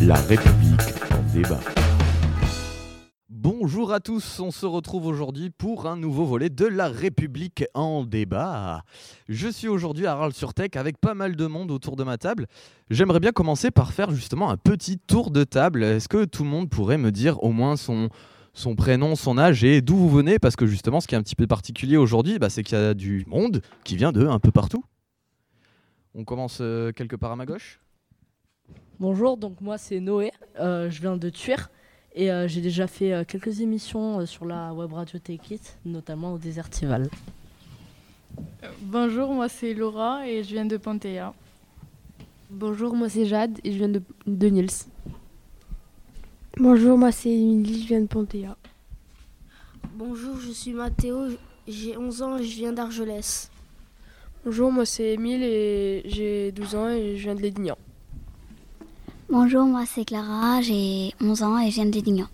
La République en débat. Bonjour à tous, on se retrouve aujourd'hui pour un nouveau volet de La République en débat. Je suis aujourd'hui à Arles-sur-Tech avec pas mal de monde autour de ma table. J'aimerais bien commencer par faire justement un petit tour de table. Est-ce que tout le monde pourrait me dire au moins son prénom, son âge et d'où vous venez? Parce que justement, ce qui est un petit peu particulier aujourd'hui, c'est qu'il y a du monde qui vient de un peu partout. On commence quelque part à ma gauche. Bonjour, donc moi c'est Noé, je viens de Thuir et j'ai déjà fait quelques émissions sur la web radio Take It, notamment au Désertival. Bonjour, moi c'est Laura et je viens de Panthea. Bonjour, moi c'est Jade et je viens de Niels. Bonjour, moi c'est Émilie, je viens de Panthea. Bonjour, je suis Mathéo, j'ai 11 ans et je viens d'Argelès. Bonjour, moi c'est Émile et j'ai 12 ans et je viens de Lédignan. Bonjour, moi c'est Clara, j'ai 11 ans et je viens de Lédignan.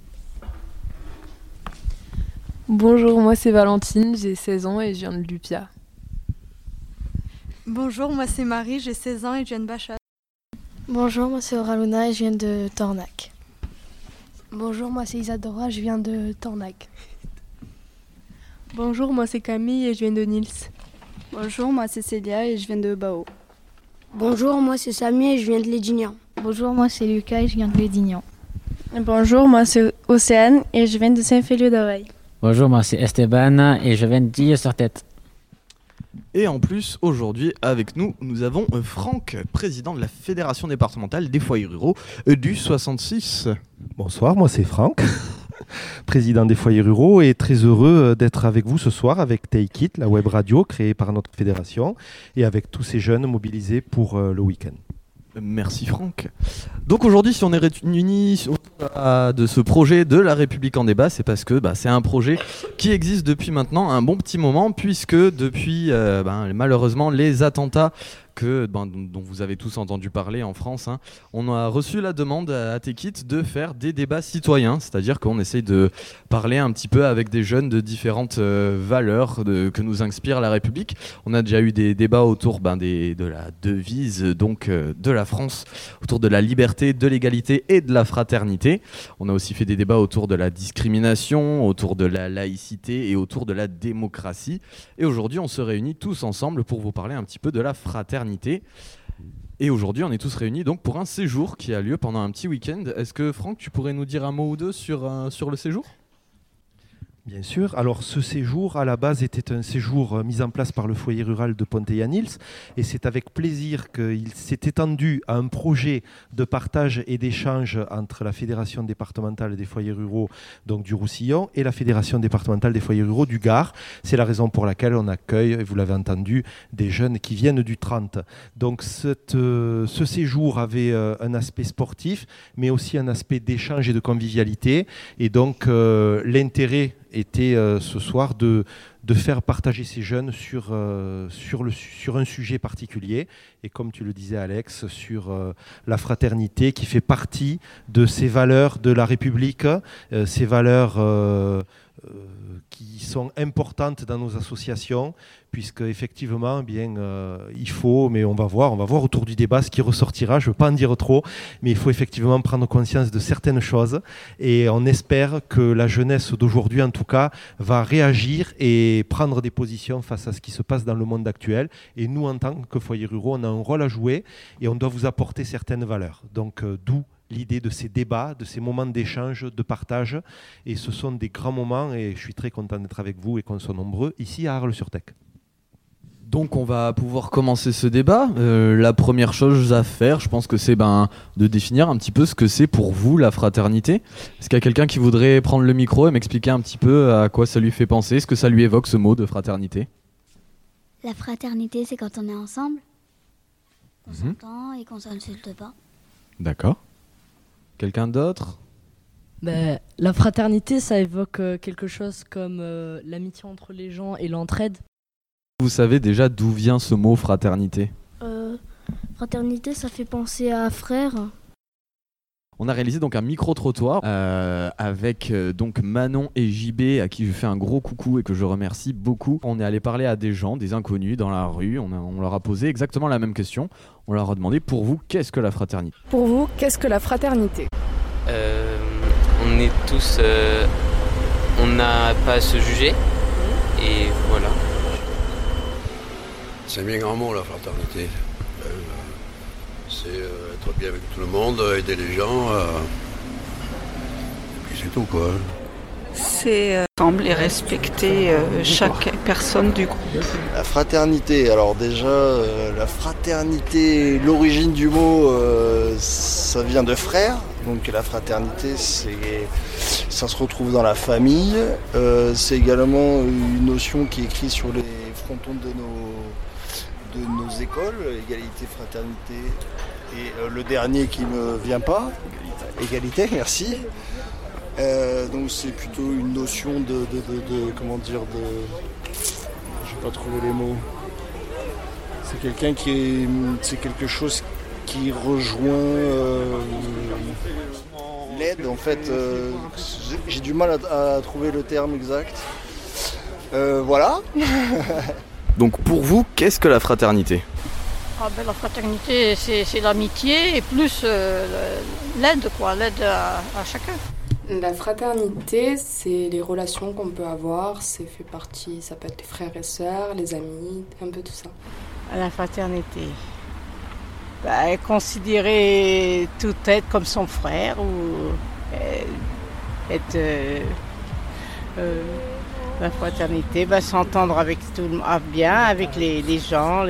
Bonjour, moi c'est Valentine, j'ai 16 ans et je viens de Lupia. Bonjour, moi c'est Marie, j'ai 16 ans et je viens de Bachat. Bonjour, moi c'est Oraluna et je viens de Tornac. Bonjour, moi c'est Isadora, je viens de Tornac. Bonjour, moi c'est Camille et je viens de Niels. Bonjour, moi c'est Célia et je viens de Bao. Bonjour, moi c'est Samy et je viens de Lédignan. Bonjour, moi c'est Lucas et je viens de Lédignan. Bonjour, moi c'est Océane et je viens de Saint-Féliu-d'Oreille. Bonjour, moi c'est Esteban et je viens d'Ille-sur-Tête. Et en plus, aujourd'hui, avec nous, nous avons Franck, président de la Fédération départementale des foyers ruraux du 66. Bonsoir, moi c'est Franck, président des foyers ruraux et très heureux d'être avec vous ce soir avec Take It, la web radio créée par notre fédération et avec tous ces jeunes mobilisés pour le week-end. Merci Franck. Donc aujourd'hui, si on est réunis de ce projet de la République en débat, c'est parce que c'est un projet qui existe depuis maintenant un bon petit moment, puisque depuis malheureusement les attentats dont vous avez tous entendu parler en France, on a reçu la demande à Take It de faire des débats citoyens, c'est-à-dire qu'on essaye de parler un petit peu avec des jeunes de différentes valeurs que nous inspire la République. On a déjà eu des débats autour de la devise de la France, autour de la liberté, de l'égalité et de la fraternité. On a aussi fait des débats autour de la discrimination, autour de la laïcité et autour de la démocratie. Et aujourd'hui, on se réunit tous ensemble pour vous parler un petit peu de la fraternité. Et aujourd'hui, on est tous réunis donc pour un séjour qui a lieu pendant un petit week-end. Est-ce que Franck, tu pourrais nous dire un mot ou deux sur le séjour ? Bien sûr. Alors ce séjour, à la base, était un séjour mis en place par le foyer rural de Panthea-Niels et c'est avec plaisir qu'il s'est étendu à un projet de partage et d'échange entre la Fédération départementale des foyers ruraux donc du Roussillon et la Fédération départementale des foyers ruraux du Gard. C'est la raison pour laquelle on accueille, vous l'avez entendu, des jeunes qui viennent du 30. Donc ce séjour avait un aspect sportif, mais aussi un aspect d'échange et de convivialité. Et donc l'intérêt était ce soir de faire partager ces jeunes sur un sujet particulier. Et comme tu le disais Alex, sur la fraternité qui fait partie de ces valeurs de la République, ces valeurs qui sont importantes dans nos associations, puisque effectivement, il faut, mais on va voir autour du débat ce qui ressortira. Je ne veux pas en dire trop, mais il faut effectivement prendre conscience de certaines choses, et on espère que la jeunesse d'aujourd'hui, en tout cas, va réagir et prendre des positions face à ce qui se passe dans le monde actuel. Et nous, en tant que foyers ruraux, on a un rôle à jouer et on doit vous apporter certaines valeurs. Donc, d'où l'idée de ces débats, de ces moments d'échange, de partage. Et ce sont des grands moments et je suis très content d'être avec vous et qu'on soit nombreux ici à Arles-sur-Tech. Donc on va pouvoir commencer ce débat. La première chose à faire, je pense que c'est de définir un petit peu ce que c'est pour vous la fraternité. Est-ce qu'il y a quelqu'un qui voudrait prendre le micro et m'expliquer un petit peu à quoi ça lui fait penser, ce que ça lui évoque ce mot de fraternité ? La fraternité, c'est quand on est ensemble, qu'on s'entend et qu'on s'insulte pas. D'accord. Quelqu'un d'autre ? La fraternité, ça évoque quelque chose comme l'amitié entre les gens et l'entraide. Vous savez déjà d'où vient ce mot fraternité ? Fraternité, ça fait penser à frère. on a réalisé donc un micro-trottoir avec donc Manon et JB, à qui je fais un gros coucou et que je remercie beaucoup. On est allé parler à des gens, des inconnus dans la rue, on leur a posé exactement la même question. On leur a demandé, pour vous, qu'est-ce que la fraternité ? Pour vous, qu'est-ce que la fraternité ? On est tous... on n'a pas à se juger. Et voilà. C'est un bien grand mot, la fraternité. C'est être bien avec tout le monde, aider les gens. Et puis c'est tout, quoi. C'est ensemble et respecter chaque personne du groupe. La fraternité, alors déjà, la fraternité, l'origine du mot, ça vient de frère. Donc la fraternité, ça se retrouve dans la famille. C'est également une notion qui est écrite sur les frontons de nos écoles, égalité, fraternité. Et le dernier qui me vient pas, égalité, merci. Donc c'est plutôt une notion de comment dire, je vais pas trouver les mots. C'est quelque chose qui rejoint l'aide en fait. J'ai du mal à trouver le terme exact. Voilà. Donc pour vous, qu'est-ce que la fraternité ? La fraternité, c'est l'amitié et plus l'aide à chacun. La fraternité, c'est les relations qu'on peut avoir, ça peut être les frères et sœurs, les amis, un peu tout ça. La fraternité, considérer tout être comme son frère ou être... la fraternité, s'entendre avec tout le monde, bien avec les gens,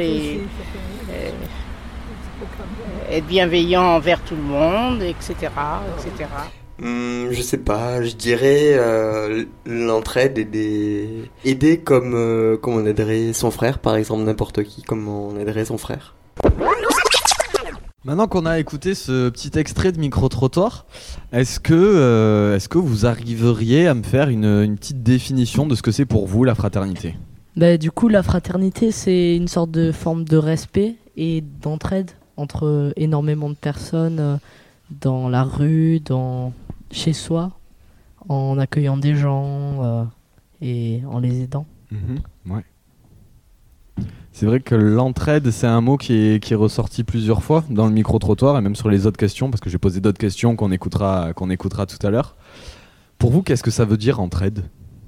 être bienveillant envers tout le monde, etc. etc. Je sais pas, je dirais l'entraide, aider comme on aiderait son frère, par exemple, n'importe qui, comme on aiderait son frère. Maintenant qu'on a écouté ce petit extrait de micro-trottoir, est-ce que vous arriveriez à me faire une petite définition de ce que c'est pour vous la fraternité ? Du coup, la fraternité, c'est une sorte de forme de respect et d'entraide entre énormément de personnes dans la rue, chez soi, en accueillant des gens et en les aidant. Ouais. C'est vrai que l'entraide, c'est un mot qui est ressorti plusieurs fois dans le micro-trottoir et même sur les autres questions, parce que j'ai posé d'autres questions qu'on écoutera tout à l'heure. Pour vous, qu'est-ce que ça veut dire entraide ?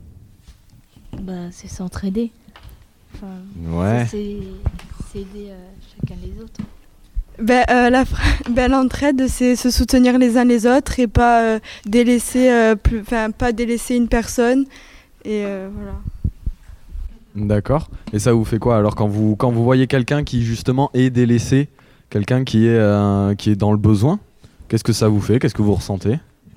C'est s'entraider. Ouais. C'est aider chacun les autres. L'entraide, c'est se soutenir les uns les autres et pas délaisser une personne. Et voilà. D'accord. Et ça vous fait quoi alors quand vous voyez quelqu'un qui justement est délaissé, quelqu'un qui est dans le besoin, qu'est-ce que ça vous fait ? Qu'est-ce que vous ressentez ?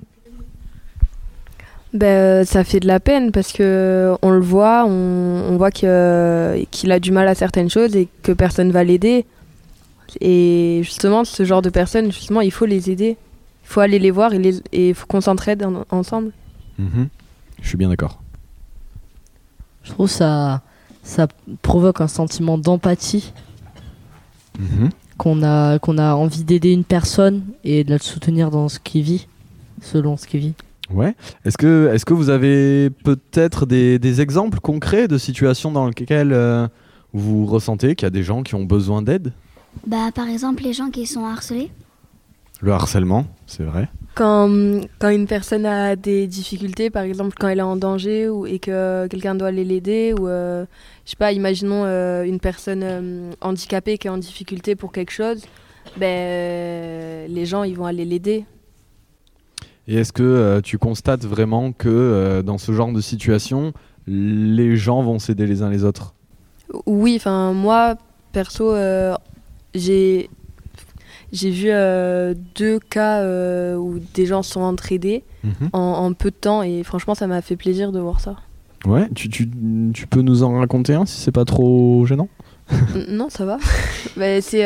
Ça fait de la peine parce que on le voit, on voit qu'il a du mal à certaines choses et que personne va l'aider. Et justement, ce genre de personnes, justement, il faut les aider. Il faut aller les voir et il faut qu'on s'entraide ensemble. Je suis bien d'accord. Je trouve ça provoque un sentiment d'empathie. Qu'on a envie d'aider une personne et de la soutenir dans ce qu'il vit, selon ce qu'il vit. Ouais. Est-ce que vous avez peut-être des exemples concrets de situations dans lesquelles vous ressentez qu'il y a des gens qui ont besoin d'aide ? Par exemple, les gens qui sont harcelés. Le harcèlement, c'est vrai. Quand une personne a des difficultés, par exemple quand elle est en danger et que quelqu'un doit aller l'aider, ou je sais pas, imaginons une personne handicapée qui est en difficulté pour quelque chose, les gens ils vont aller l'aider. Et est-ce que tu constates vraiment que dans ce genre de situation, les gens vont s'aider les uns les autres ? Oui, moi perso, j'ai vu 2 cas où des gens se sont entraidés en peu de temps et franchement ça m'a fait plaisir de voir ça. Ouais, tu peux nous en raconter un si c'est pas trop gênant ? Non, ça va. C'est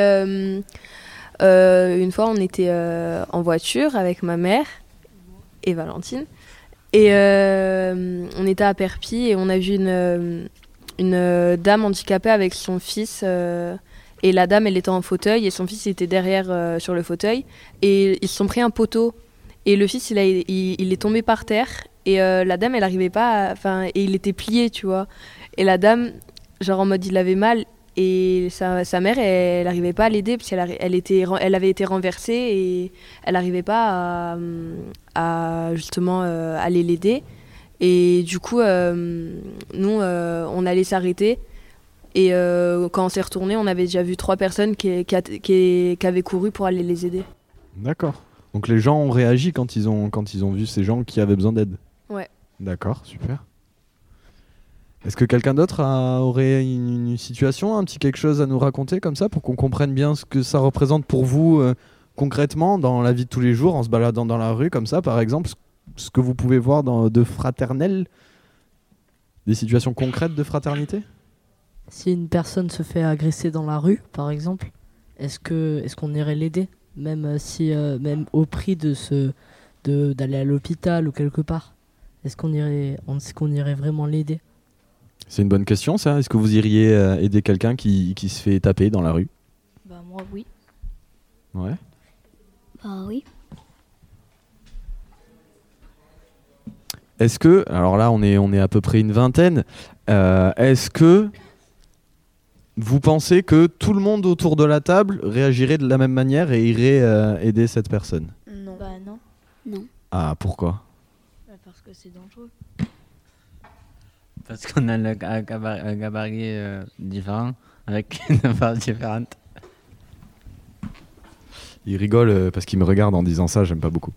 une fois on était en voiture avec ma mère et Valentine et on était à Perpignan et on a vu une dame handicapée avec son fils. Et la dame, elle était en fauteuil et son fils était derrière sur le fauteuil. Et ils se sont pris un poteau Et le fils, il est tombé par terre. Et la dame, elle arrivait pas. Et il était plié, tu vois. Et la dame, genre en mode, il avait mal. Et sa mère, elle n'arrivait pas à l'aider parce qu'elle avait été renversée et elle n'arrivait pas à justement aller l'aider. Et du coup, nous, on allait s'arrêter. Et quand on s'est retourné, on avait déjà vu 3 personnes qui avaient couru pour aller les aider. D'accord. Donc les gens ont réagi quand ils ont vu ces gens qui avaient besoin d'aide. Ouais. D'accord, super. Est-ce que quelqu'un d'autre aurait une situation, un petit quelque chose à nous raconter comme ça pour qu'on comprenne bien ce que ça représente pour vous concrètement dans la vie de tous les jours en se baladant dans la rue comme ça par exemple, ce que vous pouvez voir de fraternel, des situations concrètes de fraternité? Si une personne se fait agresser dans la rue par exemple, est-ce qu'on irait l'aider même au prix d'aller à l'hôpital ou quelque part? Est-ce qu'on irait vraiment l'aider? C'est une bonne question, ça. Est-ce que vous iriez aider quelqu'un qui se fait taper dans la rue? Bah moi, oui. Ouais. Bah oui. Est-ce que, alors là, on est à peu près une vingtaine. Est-ce que vous pensez que tout le monde autour de la table réagirait de la même manière et irait aider cette personne? Non. Bah non. Non. Ah, pourquoi? Parce que c'est dangereux. Parce qu'on a un gabarit différent, avec une part différente. Il rigole parce qu'il me regarde en disant ça, j'aime pas beaucoup.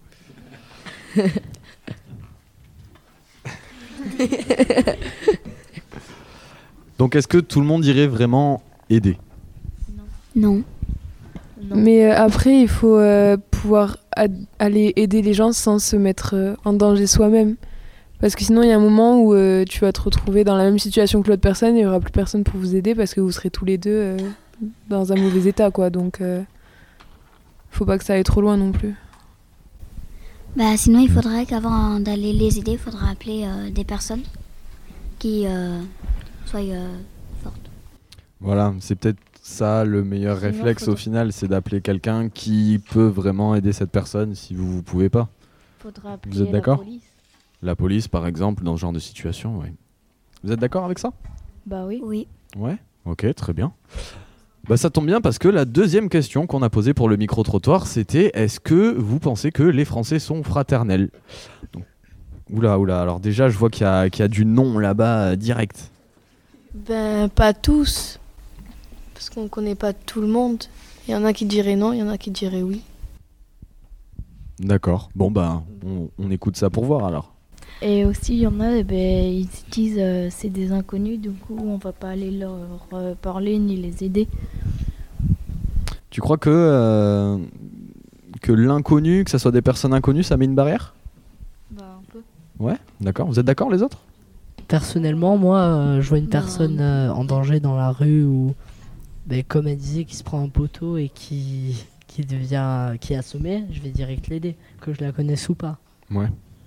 Donc est-ce que tout le monde irait vraiment aider? Non. Mais après, il faut pouvoir aller aider les gens sans se mettre en danger soi-même. Parce que sinon, il y a un moment où tu vas te retrouver dans la même situation que l'autre personne et il n'y aura plus personne pour vous aider parce que vous serez tous les deux dans un mauvais état, quoi. Donc, faut pas que ça aille trop loin non plus. Bah, sinon, il faudrait qu'avant d'aller les aider, il faudra appeler des personnes qui soient fortes. Voilà, c'est peut-être ça le meilleur réflexe au final, c'est d'appeler quelqu'un qui peut vraiment aider cette personne si vous pouvez pas. Faudra appeler vous êtes d'accord? la police. La police, par exemple, dans ce genre de situation, oui. Vous êtes d'accord avec ça? Bah oui. Oui. Ouais, ok, très bien. Bah, ça tombe bien parce que la deuxième question qu'on a posée pour le micro-trottoir, c'était est-ce que vous pensez que les Français sont fraternels? Donc, oula, alors déjà, je vois qu'il y a du non là-bas direct. Ben, pas tous. Parce qu'on connaît pas tout le monde. Il y en a qui diraient non, il y en a qui diraient oui. D'accord. Bon, bah, on écoute ça pour voir alors. Et aussi, il y en a, ils se disent c'est des inconnus, du coup, on va pas aller leur parler ni les aider. Tu crois que l'inconnu, que ce soit des personnes inconnues, ça met une barrière? Bah, un peu. Ouais, d'accord. Vous êtes d'accord, les autres? Personnellement, moi, je vois une personne en danger dans la rue ou, comme elle disait, qui se prend un poteau et qui est assommée, je vais direct l'aider, que je la connaisse ou pas. Ouais.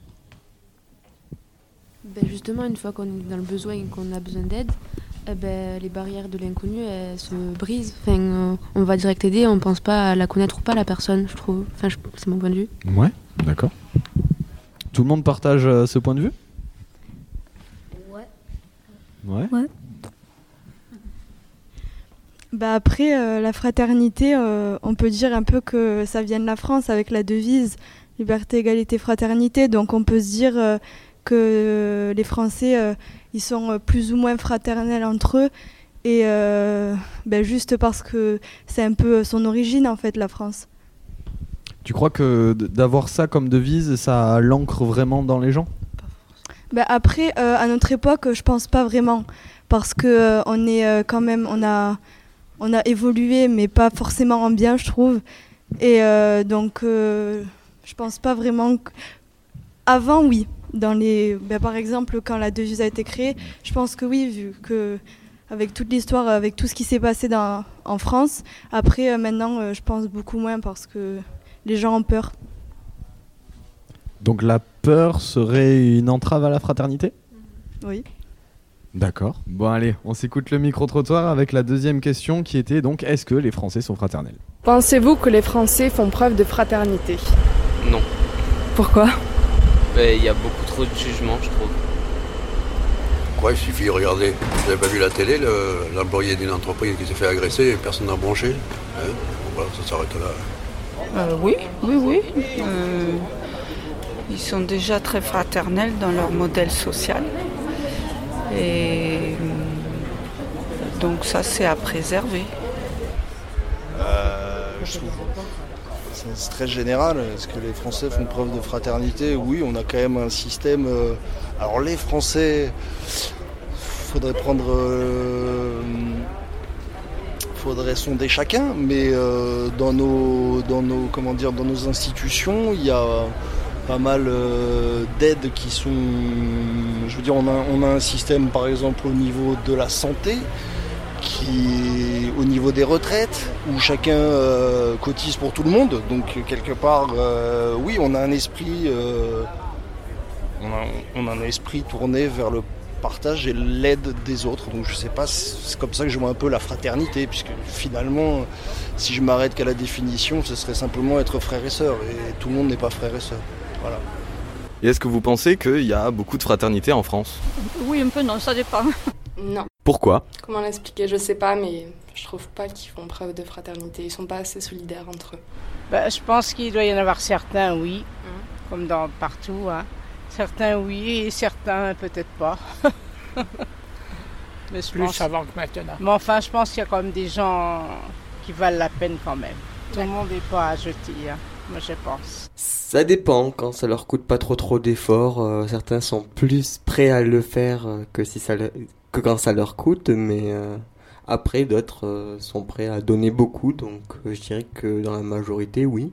Justement, une fois qu'on est dans le besoin et qu'on a besoin d'aide, les barrières de l'inconnu elles se brisent. Enfin, on va direct aider, on pense pas à la connaître ou pas la personne, je trouve. Enfin, c'est mon point de vue. Ouais, d'accord. Tout le monde partage ce point de vue? Ouais. Bah après, la fraternité, on peut dire un peu que ça vient de la France avec la devise liberté, égalité, fraternité. Donc on peut se dire que les Français, ils sont plus ou moins fraternels entre eux. Et juste parce que c'est un peu son origine, en fait, la France. Tu crois que d'avoir ça comme devise, ça l'ancre vraiment dans les gens? Après, à notre époque, je pense pas vraiment. Parce que on est quand même... On a évolué, mais pas forcément en bien, je trouve. Et donc, je pense pas vraiment... Avant, oui. Par exemple, quand la devise a été créée, je pense que oui, vu que avec toute l'histoire, avec tout ce qui s'est passé en France. Après, maintenant, je pense beaucoup moins parce que les gens ont peur. Donc la peur serait une entrave à la fraternité? Oui. D'accord. Bon allez, on s'écoute le micro-trottoir avec la deuxième question qui était donc est-ce que les Français sont fraternels? Pensez-vous que les Français font preuve de fraternité? Non. Pourquoi ? Il y a beaucoup trop de jugements, je trouve. Quoi, il suffit de regarder. Vous n'avez pas vu la télé, l'employé d'une entreprise qui s'est fait agresser et personne n'a bronché. Hein, voilà, ça s'arrête là. Oui. Ils sont déjà très fraternels dans leur modèle social. Et donc ça, c'est à préserver. Je trouve c'est très général. Est-ce que les Français font preuve de fraternité ? Oui, on a quand même un système... alors les Français, faudrait sonder chacun, mais dans nos institutions, il y a pas mal d'aides qui sont... Je veux dire, on a un système, par exemple, au niveau de la santé, qui au niveau des retraites, où chacun cotise pour tout le monde. Donc quelque part, oui, on a un esprit, on a un esprit tourné vers le partage et l'aide des autres. Donc je sais pas, c'est comme ça que je vois un peu la fraternité, puisque finalement, si je m'arrête qu'à la définition, ce serait simplement être frère et sœur, et tout le monde n'est pas frère et sœur. Voilà. Et est-ce que vous pensez qu'il y a beaucoup de fraternité en France ? Oui, un peu, non, ça dépend. Non. Pourquoi ? Comment l'expliquer ? Je sais pas, mais je trouve pas qu'ils font preuve de fraternité. Ils sont pas assez solidaires entre eux. Je pense qu'il doit y en avoir certains, oui, comme partout. Hein. Certains, oui, et certains, peut-être pas. Mais Plus avant que maintenant. Mais enfin, je pense qu'il y a quand même des gens qui valent la peine quand même. Tout le monde n'est pas à jeter, hein. Moi je pense. Ça dépend, quand ça leur coûte pas trop d'efforts, certains sont plus prêts à le faire que quand ça leur coûte, mais après d'autres sont prêts à donner beaucoup, donc je dirais que dans la majorité, oui.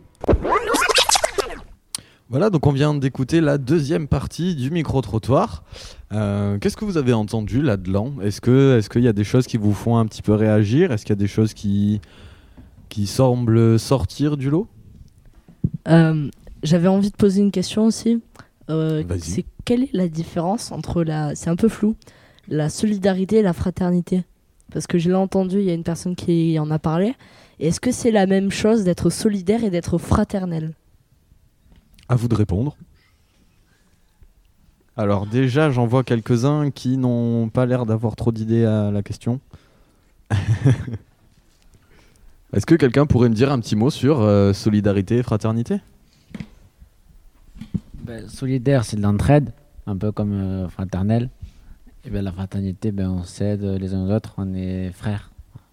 Voilà, donc on vient d'écouter la deuxième partie du micro-trottoir. Qu'est-ce que vous avez entendu là-dedans ? Est-ce qu'il y a des choses qui vous font un petit peu réagir ? Est-ce qu'il y a des choses qui semblent sortir du lot ? J'avais envie de poser une question aussi. C'est quelle est la différence entre c'est un peu flou, la solidarité et la fraternité ? Parce que je l'ai entendu, il y a une personne qui en a parlé. Et est-ce que c'est la même chose d'être solidaire et d'être fraternel ? À vous de répondre. Alors déjà, j'en vois quelques-uns qui n'ont pas l'air d'avoir trop d'idées à la question. Est-ce que quelqu'un pourrait me dire un petit mot sur solidarité et fraternité ? Solidaire, c'est de l'entraide, un peu comme fraternel. Et la fraternité, on s'aide les uns aux autres, on est frères.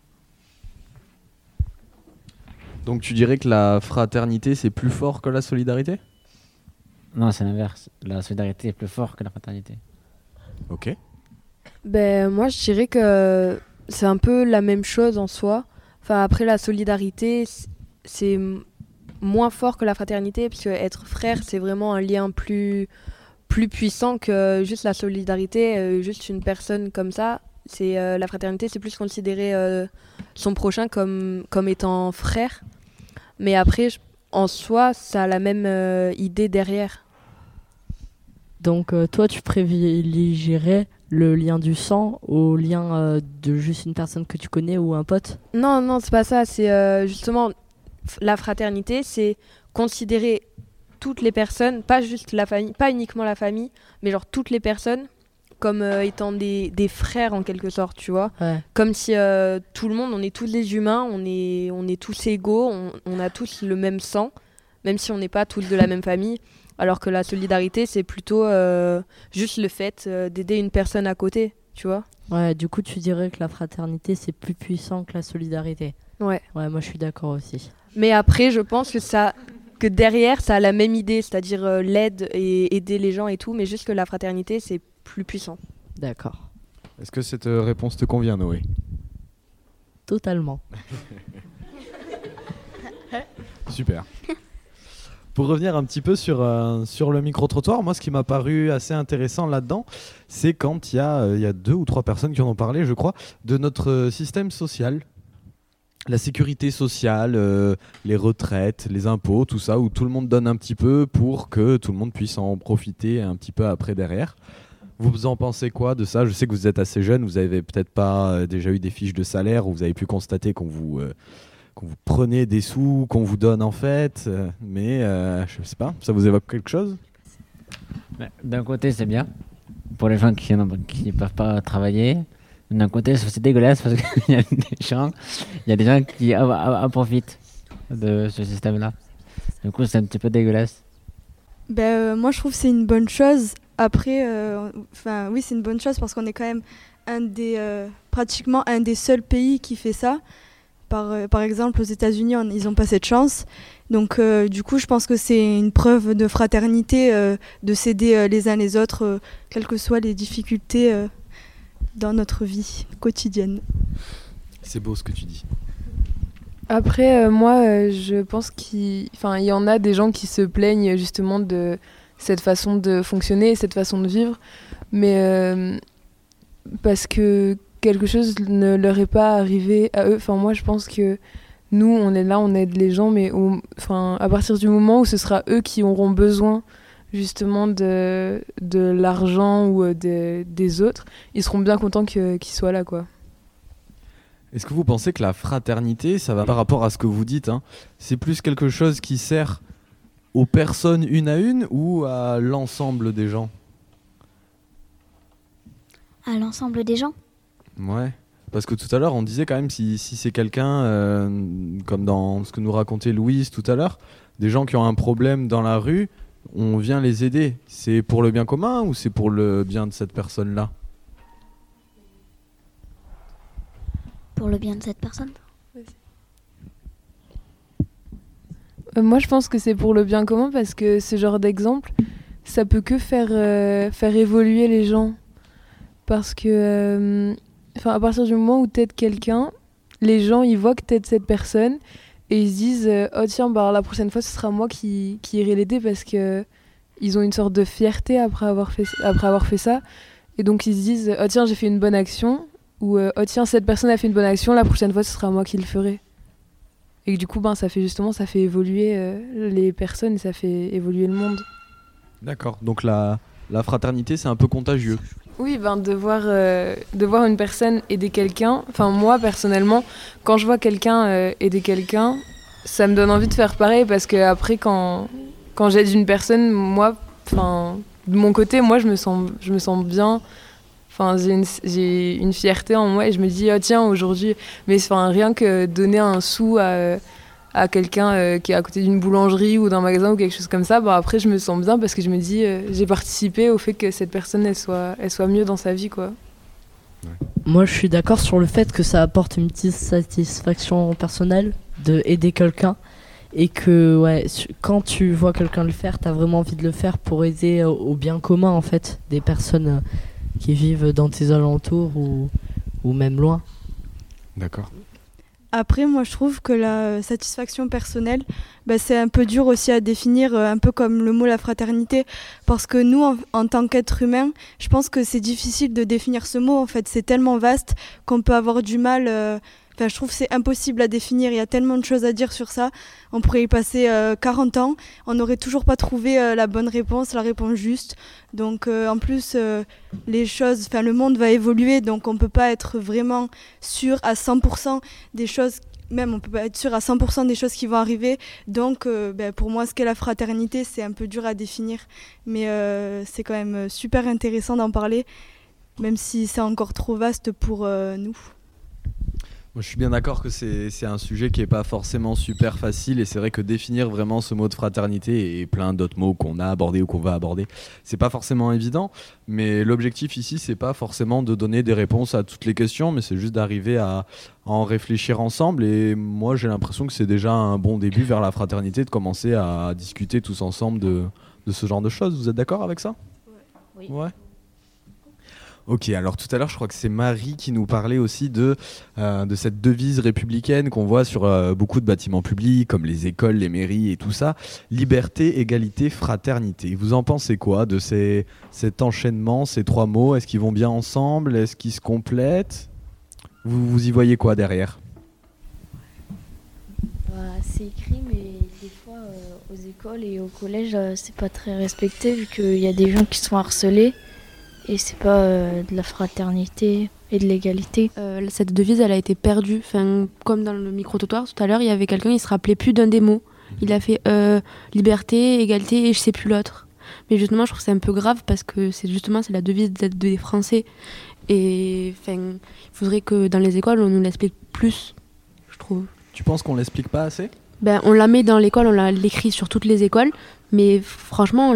Donc tu dirais que la fraternité, c'est plus fort que la solidarité ? Non, c'est l'inverse. La solidarité est plus forte que la fraternité. Ok. Moi, je dirais que c'est un peu la même chose en soi. Enfin, après, la solidarité, c'est moins fort que la fraternité, parce que être frère, c'est vraiment un lien plus puissant que juste la solidarité. Juste une personne comme ça, la fraternité, c'est plus considérer son prochain comme étant frère. Mais après, en soi, ça a la même idée derrière. Donc toi, tu privilégierais le lien du sang au lien de juste une personne que tu connais ou un pote ? Non, c'est pas ça. C'est justement la fraternité, c'est considérer toutes les personnes, pas juste la famille, pas uniquement la famille, mais genre toutes les personnes comme étant des frères en quelque sorte, tu vois. Ouais. Comme si tout le monde, on est tous des humains, on est tous égaux, on a tous le même sang, même si on n'est pas tous de la même famille. Alors que la solidarité, c'est plutôt juste le fait d'aider une personne à côté, tu vois. Ouais, du coup, tu dirais que la fraternité, c'est plus puissant que la solidarité. Ouais. Ouais, moi, je suis d'accord aussi. Mais après, je pense que derrière, ça a la même idée, c'est-à-dire l'aide et aider les gens et tout, mais juste que la fraternité, c'est plus puissant. D'accord. Est-ce que cette réponse te convient, Noé ? Totalement. Super. Pour revenir un petit peu sur le micro-trottoir, moi ce qui m'a paru assez intéressant là-dedans, c'est quand il y a 2 ou 3 personnes qui en ont parlé, je crois, de notre système social. La sécurité sociale, les retraites, les impôts, tout ça, où tout le monde donne un petit peu pour que tout le monde puisse en profiter un petit peu après derrière. Vous en pensez quoi de ça ? Je sais que vous êtes assez jeune, vous avez peut-être pas déjà eu des fiches de salaire où vous avez pu constater qu'on vous prenez des sous qu'on vous donne en fait, mais je sais pas, ça vous évoque quelque chose? D'un côté, c'est bien pour les gens qui ne peuvent pas travailler. D'un côté, c'est dégueulasse parce qu'il y a des gens qui en profitent de ce système-là. Du coup, c'est un petit peu dégueulasse. Moi, je trouve que c'est une bonne chose. Après, oui, c'est une bonne chose parce qu'on est quand même pratiquement un des seuls pays qui fait ça. Par exemple, aux États-Unis, ils n'ont pas cette chance. Donc, du coup, je pense que c'est une preuve de fraternité de s'aider les uns les autres, quelles que soient les difficultés dans notre vie quotidienne. C'est beau ce que tu dis. Après, moi, je pense qu'il y en a des gens qui se plaignent justement de cette façon de fonctionner, cette façon de vivre, mais parce que quelque chose ne leur est pas arrivé à eux. Enfin, moi, je pense que nous, on est là, on aide les gens, mais à partir du moment où ce sera eux qui auront besoin justement de l'argent ou des autres, ils seront bien contents qu'ils soient là, quoi. Est-ce que vous pensez que la fraternité, ça va par rapport à ce que vous dites, hein, c'est plus quelque chose qui sert aux personnes une à une ou à l'ensemble des gens? À l'ensemble des gens. Ouais, parce que tout à l'heure, on disait quand même si c'est quelqu'un, comme dans ce que nous racontait Louise tout à l'heure, des gens qui ont un problème dans la rue, on vient les aider. C'est pour le bien commun ou c'est pour le bien de cette personne-là? Pour le bien de cette personne. Moi, je pense que c'est pour le bien commun parce que ce genre d'exemple, ça peut que faire évoluer les gens. Parce que, à partir du moment où t'aides quelqu'un, les gens, ils voient que t'aides cette personne et ils se disent oh tiens, la prochaine fois, ce sera moi qui irai l'aider parce que ils ont une sorte de fierté après avoir fait ça. Et donc, ils se disent oh tiens, j'ai fait une bonne action. Ou oh tiens, cette personne a fait une bonne action, la prochaine fois ce sera moi qui le ferai. Et du coup ça fait évoluer les personnes et ça fait évoluer le monde. D'accord, donc la fraternité c'est un peu contagieux. Oui, de voir une personne aider quelqu'un, moi personnellement, quand je vois quelqu'un aider quelqu'un, ça me donne envie de faire pareil parce que après quand j'aide une personne, moi, de mon côté, moi je me sens bien. J'ai une fierté en moi et je me dis, oh tiens, aujourd'hui, mais rien que donner un sou à quelqu'un qui est à côté d'une boulangerie ou d'un magasin ou quelque chose comme ça, après je me sens bien parce que je me dis, j'ai participé au fait que cette personne, elle soit mieux dans sa vie, quoi. Ouais. Moi, je suis d'accord sur le fait que ça apporte une petite satisfaction personnelle de aider quelqu'un et que quand tu vois quelqu'un le faire, t'as vraiment envie de le faire pour aider au bien commun, en fait, des personnes qui vivent dans tes alentours ou même loin. D'accord. Après, moi, je trouve que la satisfaction personnelle, c'est un peu dur aussi à définir, un peu comme le mot la fraternité, parce que nous, en tant qu'être humain, je pense que c'est difficile de définir ce mot. En fait, c'est tellement vaste qu'on peut avoir du mal. Je trouve que c'est impossible à définir. Il y a tellement de choses à dire sur ça. On pourrait y passer 40 ans. On n'aurait toujours pas trouvé la bonne réponse, la réponse juste. Donc, en plus, le monde va évoluer. Donc, on ne peut pas être vraiment sûr à 100% des choses. Même, on ne peut pas être sûr à 100% des choses qui vont arriver. Donc, pour moi, ce qu'est la fraternité, c'est un peu dur à définir. Mais c'est quand même super intéressant d'en parler, même si c'est encore trop vaste pour nous. Moi, je suis bien d'accord que c'est un sujet qui n'est pas forcément super facile et c'est vrai que définir vraiment ce mot de fraternité et plein d'autres mots qu'on a abordés ou qu'on va aborder, c'est pas forcément évident, mais l'objectif ici, c'est pas forcément de donner des réponses à toutes les questions, mais c'est juste d'arriver à en réfléchir ensemble et moi, j'ai l'impression que c'est déjà un bon début vers la fraternité de commencer à discuter tous ensemble de ce genre de choses. Vous êtes d'accord avec ça ? Oui. Ouais. Ok, alors tout à l'heure, je crois que c'est Marie qui nous parlait aussi de cette devise républicaine qu'on voit sur beaucoup de bâtiments publics, comme les écoles, les mairies et tout ça. Liberté, égalité, fraternité. Vous en pensez quoi de cet enchaînement, ces trois mots ? Est-ce qu'ils vont bien ensemble ? Est-ce qu'ils se complètent ? Vous y voyez quoi derrière ? C'est écrit, mais des fois, aux écoles et au collège, c'est pas très respecté, vu qu'il y a des gens qui sont harcelés. et c'est pas de la fraternité et de l'égalité. Cette devise, elle a été perdue. Enfin, comme dans le micro-trottoir tout à l'heure, il y avait quelqu'un, il se rappelait plus d'un des mots. Il a fait liberté, égalité et je sais plus l'autre. Mais justement, je trouve que c'est un peu grave parce que c'est la devise des Français. Et il faudrait que dans les écoles, on nous l'explique plus, je trouve. Tu penses qu'on l'explique pas assez ? On la met dans l'école, on l'écrit sur toutes les écoles, mais franchement,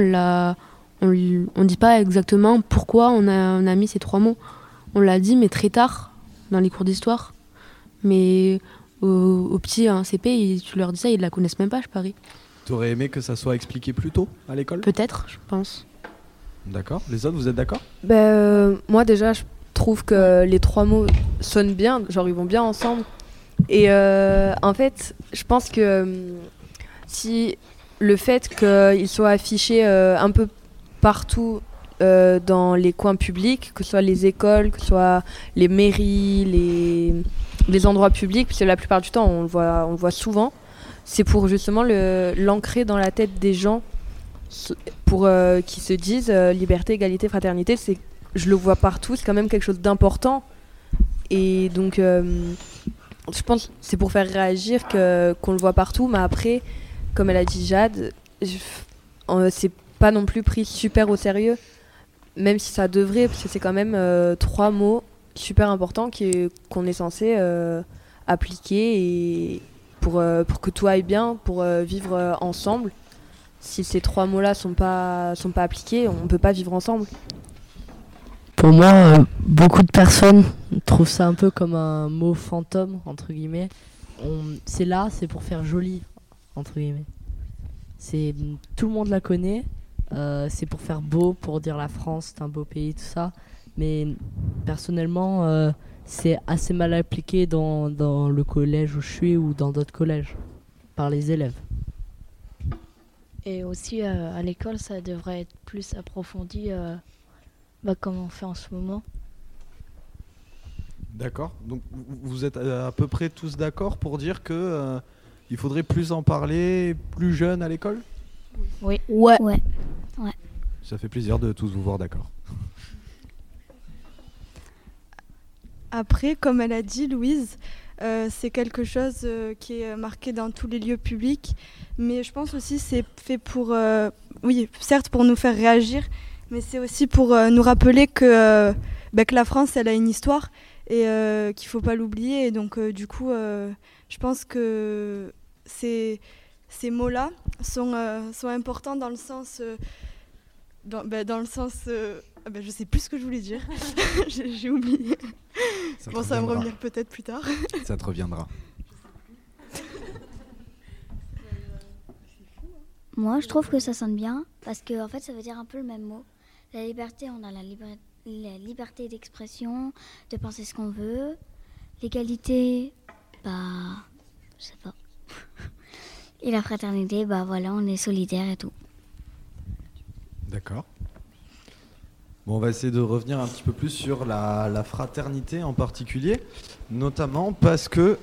on dit pas exactement pourquoi on a mis ces 3 mots. On l'a dit, mais très tard, dans les cours d'histoire. Mais aux petits en CP, tu leur dis ça, ils la connaissent même pas, je parie. T'aurais aimé que ça soit expliqué plus tôt à l'école ? Peut-être, je pense. D'accord. Les autres, vous êtes d'accord ? Moi déjà, je trouve que les 3 mots sonnent bien, genre ils vont bien ensemble. Et en fait, je pense que si le fait qu'ils soient affichés un peu partout dans les coins publics, que ce soit les écoles, que ce soit les mairies, les endroits publics, puisque la plupart du temps on le voit souvent, c'est pour justement l'ancrer dans la tête des gens pour qu'ils se disent liberté, égalité, fraternité. Je le vois partout, c'est quand même quelque chose d'important. Et donc je pense que c'est pour faire réagir qu'on le voit partout, mais après, comme elle a dit Jade, c'est pas non plus pris super au sérieux, même si ça devrait, parce que c'est quand même 3 mots super importants qu'on est censé appliquer et pour que tout aille bien, pour vivre ensemble. Si ces 3 mots-là sont pas appliqués, on peut pas vivre ensemble. Pour moi, beaucoup de personnes trouvent ça un peu comme un mot fantôme, entre guillemets. C'est pour faire joli, entre guillemets. Tout le monde la connaît, c'est pour faire beau, pour dire la France, c'est un beau pays, tout ça. Mais personnellement, c'est assez mal appliqué dans le collège où je suis ou dans d'autres collèges, par les élèves. Et aussi, à l'école, ça devrait être plus approfondi. Comme on fait en ce moment. D'accord. Donc vous êtes à peu près tous d'accord pour dire que il faudrait plus en parler plus jeune à l'école ? Oui. Ouais. Ça fait plaisir de tous vous voir d'accord. Après, comme elle a dit, Louise, c'est quelque chose qui est marqué dans tous les lieux publics, mais je pense aussi que c'est fait pour, certes pour nous faire réagir, mais c'est aussi pour nous rappeler que la France, elle a une histoire et qu'il ne faut pas l'oublier. Et donc, du coup, je pense que ces mots-là sont importants dans le sens... dans le sens... je ne sais plus ce que je voulais dire. J'ai oublié. Ça va me revenir peut-être plus tard. Ça te reviendra. Moi, je trouve que ça sonne bien parce que en fait, ça veut dire un peu le même mot. La liberté, on a la liberté d'expression, de penser ce qu'on veut. L'égalité, je sais pas. Et la fraternité, on est solidaires et tout. D'accord. Bon, on va essayer de revenir un petit peu plus sur la fraternité en particulier, notamment parce que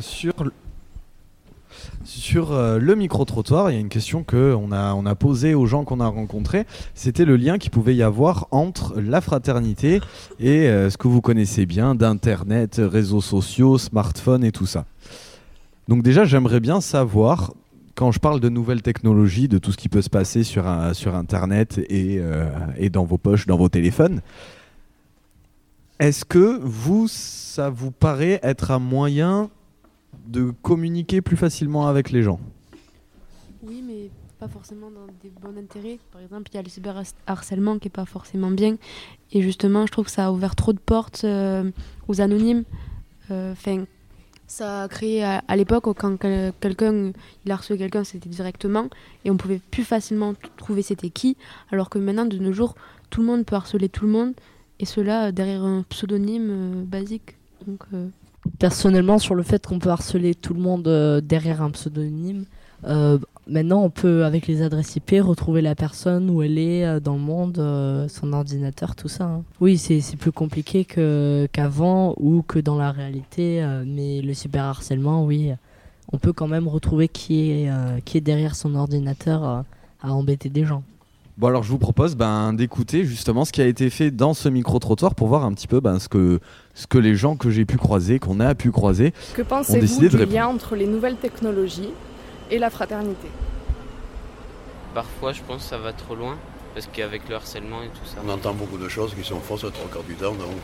sur le micro-trottoir, il y a une question qu'on a posée aux gens qu'on a rencontrés. C'était le lien qu'il pouvait y avoir entre la fraternité et ce que vous connaissez bien d'Internet, réseaux sociaux, smartphones et tout ça. Donc déjà, j'aimerais bien savoir, quand je parle de nouvelles technologies, de tout ce qui peut se passer sur Internet et dans vos poches, dans vos téléphones, est-ce que ça vous paraît être un moyen de communiquer plus facilement avec les gens ? Oui, mais pas forcément dans des bons intérêts. Par exemple, il y a le cyberharcèlement qui n'est pas forcément bien. Et justement, je trouve que ça a ouvert trop de portes aux anonymes. Ça a créé à l'époque, quand quelqu'un il harcelait quelqu'un, c'était directement. Et on pouvait plus facilement trouver c'était qui. Alors que maintenant, de nos jours, tout le monde peut harceler tout le monde. Et cela derrière un pseudonyme basique. Donc... Personnellement, sur le fait qu'on peut harceler tout le monde derrière un pseudonyme, maintenant on peut, avec les adresses IP, retrouver la personne où elle est dans le monde, son ordinateur, tout ça. Hein. Oui, c'est plus compliqué qu'avant ou que dans la réalité, mais le cyberharcèlement, oui, on peut quand même retrouver qui est derrière son ordinateur à embêter des gens. Bon, alors je vous propose d'écouter justement ce qui a été fait dans ce micro-trottoir pour voir un petit peu ce que les gens que j'ai pu croiser, qu'on a pu croiser, Que ont pensez-vous décidé de du répondre. lien entre les nouvelles technologies et la fraternité? Parfois, je pense que ça va trop loin, parce qu'avec le harcèlement et tout ça. On entend beaucoup de choses qui sont fausses le 3/4 du temps, donc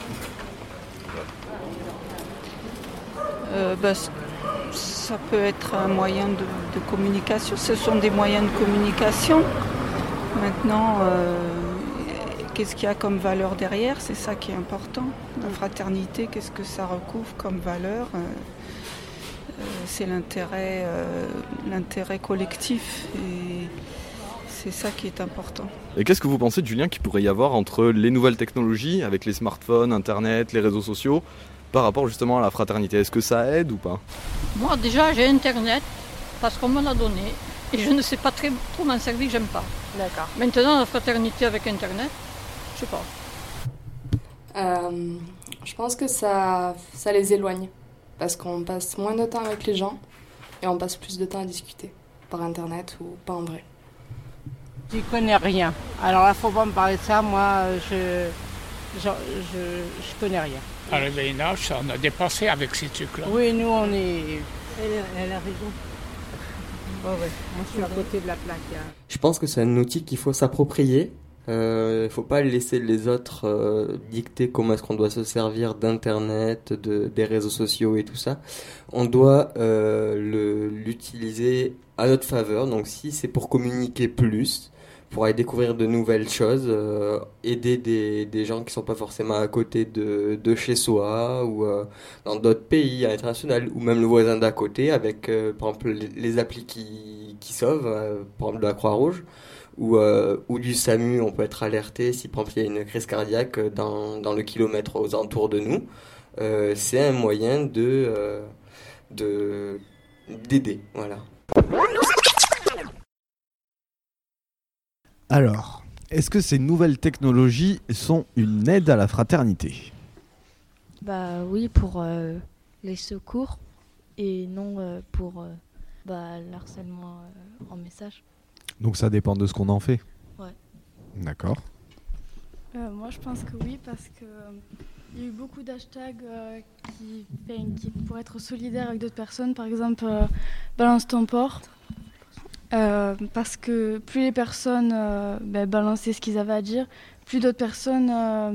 voilà. Ça peut être un moyen de communication. Ce sont des moyens de communication. Maintenant, qu'est-ce qu'il y a comme valeur derrière? C'est ça qui est important. La fraternité, qu'est-ce que ça recouvre comme valeur? C'est l'intérêt collectif et c'est ça qui est important. Et qu'est-ce que vous pensez du lien qu'il pourrait y avoir entre les nouvelles technologies, avec les smartphones, Internet, les réseaux sociaux, par rapport justement à la fraternité? Est-ce que ça aide ou pas? Moi déjà j'ai Internet parce qu'on me l'a donné et je ne sais pas trop m'en servir, j'aime pas. D'accord. Maintenant la fraternité avec Internet, je sais pas. Je pense que ça les éloigne parce qu'on passe moins de temps avec les gens et on passe plus de temps à discuter par Internet ou pas en vrai. J'y connais rien. Alors là, faut pas me parler de ça. Moi, je connais rien. À le Moyen-Âge, on a dépassé avec ces trucs-là. Oui, nous, on est... Elle a raison. Ouais. Moi, je suis à côté de la plaque. Hein. Je pense que c'est un outil qu'il faut s'approprier. Il faut pas laisser les autres dicter comment est-ce qu'on doit se servir d'Internet, des réseaux sociaux et tout ça. On doit l'utiliser à notre faveur. Donc si c'est pour communiquer plus, pour aller découvrir de nouvelles choses, aider des gens qui sont pas forcément à côté de chez soi ou dans d'autres pays à l'international, ou même le voisin d'à côté avec par exemple les applis qui sauvent, par exemple de la Croix-Rouge ou du SAMU. On peut être alerté si par exemple il y a une crise cardiaque dans le kilomètre aux alentours de nous. C'est un moyen d'aider, voilà. Alors, est-ce que ces nouvelles technologies sont une aide à la fraternité? Bah oui, pour les secours et non pour l'harcèlement en message. Donc ça dépend de ce qu'on en fait. Ouais. D'accord. Moi je pense que oui, parce que il y a eu beaucoup d'hashtags qui pourraient être solidaires avec d'autres personnes, par exemple balance ton porc. Parce que plus les personnes balançaient ce qu'ils avaient à dire, plus d'autres personnes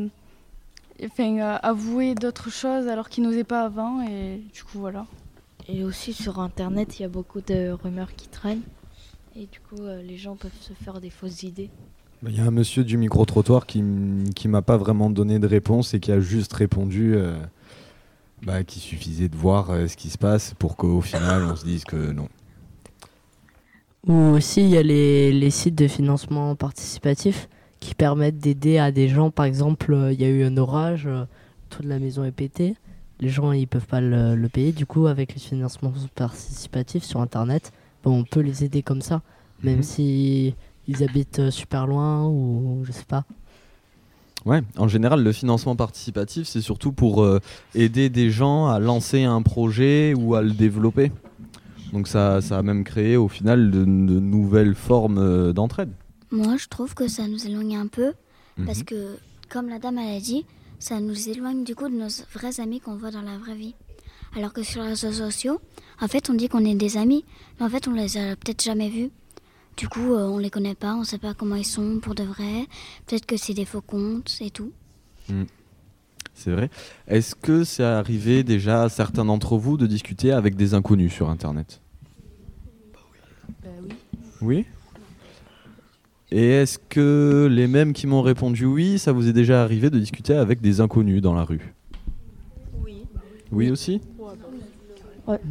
avouaient d'autres choses alors qu'ils n'osaient pas avant, et du coup voilà. Et aussi sur internet il y a beaucoup de rumeurs qui traînent et du coup les gens peuvent se faire des fausses idées. Il y a un monsieur du micro-trottoir qui m'a pas vraiment donné de réponse et qui a juste répondu qu'il suffisait de voir ce qui se passe pour qu'au final on se dise que non. Ou aussi il y a les sites de financement participatif qui permettent d'aider à des gens. Par exemple, il y a eu un orage, toute la maison est pétée, les gens ils peuvent pas le payer. Du coup, avec le financement participatif sur internet, on peut les aider comme ça, même si ils habitent super loin ou je sais pas. Ouais, en général, le financement participatif, c'est surtout pour aider des gens à lancer un projet ou à le développer. Donc ça a même créé au final de nouvelles formes d'entraide. Moi, je trouve que ça nous éloigne un peu, parce que, comme la dame elle a dit, ça nous éloigne du coup de nos vrais amis qu'on voit dans la vraie vie. Alors que sur les réseaux sociaux, en fait, on dit qu'on est des amis, mais en fait, on les a peut-être jamais vus. Du coup, on les connaît pas, on sait pas comment ils sont pour de vrai. Peut-être que c'est des faux comptes et tout. C'est vrai. Est-ce que c'est arrivé déjà à certains d'entre vous de discuter avec des inconnus sur Internet? Oui. Oui. Et est-ce que les mêmes qui m'ont répondu oui, ça vous est déjà arrivé de discuter avec des inconnus dans la rue? Oui. Oui aussi? Ouais.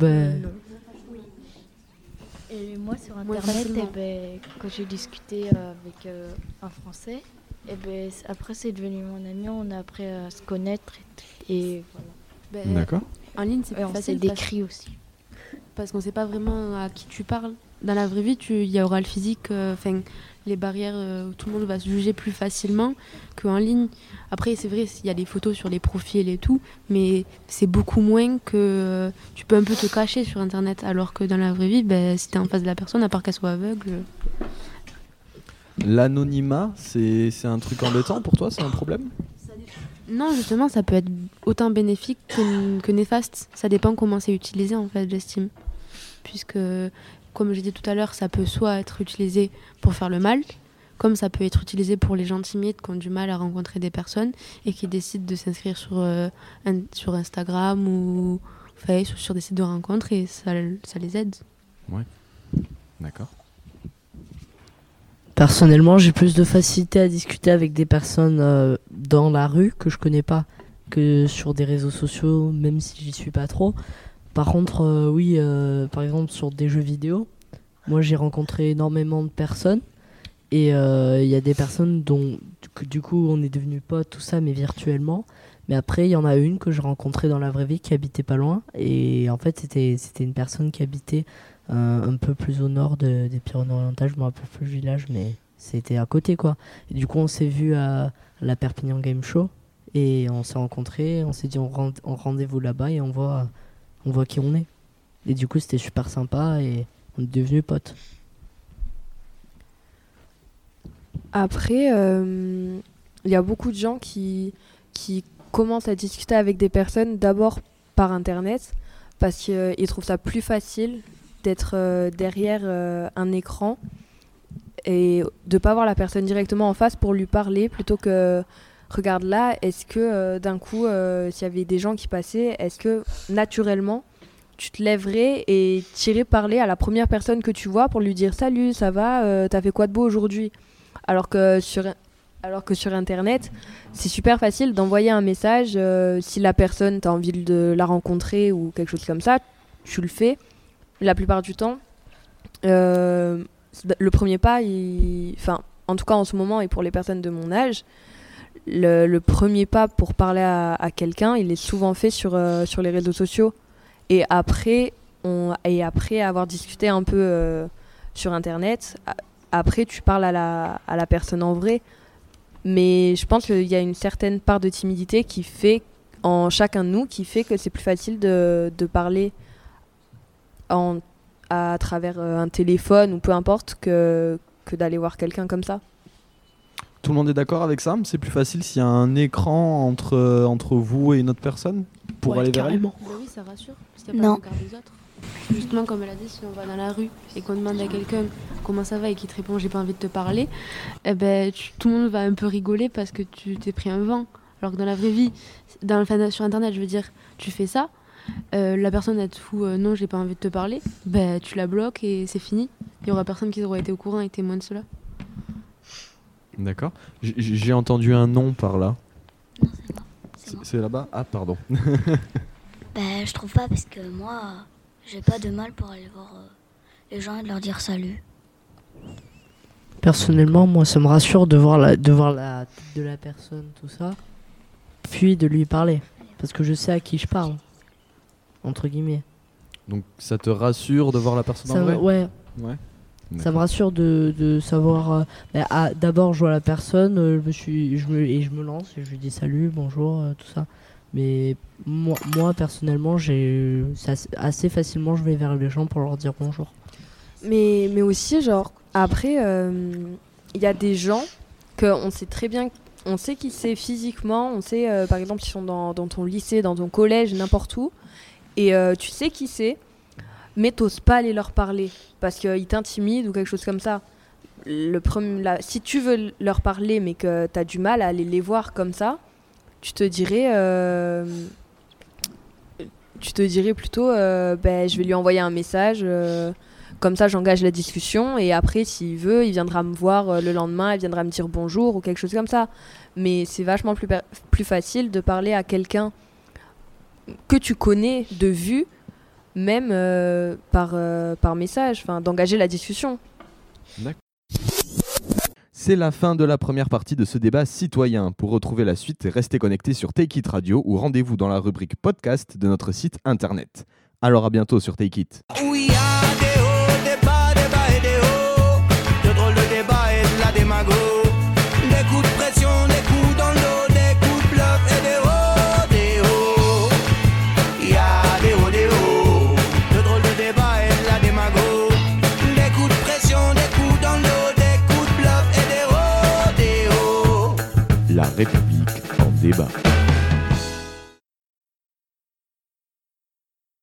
Et moi sur internet, quand j'ai discuté avec un Français, après c'est devenu mon ami, on a appris à se connaître et voilà. D'accord. En ligne c'est plus on s'est facile décrit aussi. Parce qu'on sait pas vraiment à qui tu parles. Dans la vraie vie, il y aura le physique, les barrières où tout le monde va se juger plus facilement qu'en ligne. Après, c'est vrai, il y a des photos sur les profils et tout, mais c'est beaucoup moins que tu peux un peu te cacher sur Internet. Alors que dans la vraie vie, si t'es en face de la personne, à part qu'elle soit aveugle... L'anonymat, c'est un truc embêtant pour toi, c'est un problème ? Non, justement, ça peut être autant bénéfique que néfaste. Ça dépend comment c'est utilisé, en fait, j'estime. Puisque, comme j'ai dit tout à l'heure, ça peut soit être utilisé pour faire le mal, comme ça peut être utilisé pour les gens timides qui ont du mal à rencontrer des personnes et qui décident de s'inscrire sur Instagram ou Facebook ou sur des sites de rencontres et ça les aide. Ouais, d'accord. Personnellement, j'ai plus de facilité à discuter avec des personnes dans la rue que je connais pas que sur des réseaux sociaux, même si j'y suis pas trop. Par contre, oui, par exemple sur des jeux vidéo, moi j'ai rencontré énormément de personnes et il y a des personnes dont du coup on est devenus potes, tout ça, mais virtuellement. Mais après, il y en a une que j'ai rencontrée dans la vraie vie qui habitait pas loin et en fait c'était une personne qui habitait un peu plus au nord des Pyrénées-Orientales, je me rappelle plus le village, mais c'était à côté quoi. Et du coup on s'est vu à la Perpignan Game Show et on s'est rencontrés, on s'est dit on rendez-vous là-bas et on voit qui on est. Et du coup c'était super sympa et on est devenus potes. Après, il y a beaucoup de gens qui commencent à discuter avec des personnes d'abord par internet parce qu'ils trouvent ça plus facile d'être derrière un écran et de pas voir la personne directement en face pour lui parler plutôt que regarde là, est-ce que d'un coup s'il y avait des gens qui passaient, est-ce que naturellement tu te lèverais et t'irais parler à la première personne que tu vois pour lui dire salut, ça va, t'as fait quoi de beau aujourd'hui, alors que sur internet c'est super facile d'envoyer un message, si la personne t'as envie de la rencontrer ou quelque chose comme ça, tu le fais. La plupart du temps, le premier pas, en tout cas en ce moment et pour les personnes de mon âge, le premier pas pour parler à quelqu'un, il est souvent fait sur les réseaux sociaux. Et après avoir discuté un peu sur Internet, après tu parles à la personne en vrai. Mais je pense qu'il y a une certaine part de timidité qui fait, en chacun de nous, qui fait que c'est plus facile de parler à travers un téléphone ou peu importe que d'aller voir quelqu'un comme ça. Tout le monde est d'accord avec ça ? C'est plus facile s'il y a un écran entre vous et une autre personne pour aller vers elle ? Bah oui, ça rassure, parce qu'il n'y a pas le regard des autres. Justement, comme elle a dit, si on va dans la rue et qu'on demande à quelqu'un comment ça va et qu'il te répond j'ai pas envie de te parler, eh ben, tout le monde va un peu rigoler parce que tu t'es pris un vent. Alors que dans la vraie vie, sur Internet, je veux dire, tu fais ça, la personne elle te fout non, j'ai pas envie de te parler, ben, tu la bloques et c'est fini. Il y aura personne qui aura été au courant et témoin de cela. D'accord. J'ai entendu un nom par là. Non, c'est bon. C'est là-bas ? Ah, pardon. Je trouve pas parce que moi, j'ai pas de mal pour aller voir les gens et de leur dire salut. Personnellement, moi, ça me rassure de voir la tête de la personne, tout ça, puis de lui parler, parce que je sais à qui je parle, entre guillemets. Donc ça te rassure de voir la personne en vrai ? Ouais. Ça me rassure de savoir. D'abord, je vois la personne, je me lance et je lui dis salut, bonjour, tout ça. Mais moi personnellement, assez facilement, je vais vers les gens pour leur dire bonjour. Mais aussi, genre, après, il y a des gens qu'on sait très bien, on sait qui c'est physiquement, on sait, par exemple, ils sont dans ton lycée, dans ton collège, n'importe où, et tu sais qui c'est, mais t'oses pas aller leur parler parce qu'ils t'intimident ou quelque chose comme ça. Si tu veux leur parler, mais que t'as du mal à aller les voir comme ça, tu te dirais plutôt je vais lui envoyer un message, comme ça j'engage la discussion et après s'il veut il viendra me voir le lendemain, il viendra me dire bonjour ou quelque chose comme ça. Mais c'est vachement plus facile de parler à quelqu'un que tu connais de vue, même par message, d'engager la discussion. D'accord. C'est la fin de la première partie de ce débat citoyen. Pour retrouver la suite, restez connectés sur Take It Radio ou rendez-vous dans la rubrique podcast de notre site internet. Alors à bientôt sur Take It. Oui, il y a des hauts, des bas et des hauts. De drôles de débat et de la démago. Des coups de pression, des coups dans le dos, des coups de bluff et des hauts, des hauts. Il y a des hauts, des hauts. De drôles de débat et de la démago. Des coups de pression, des coups dans le dos, des coups de bluff et des débat.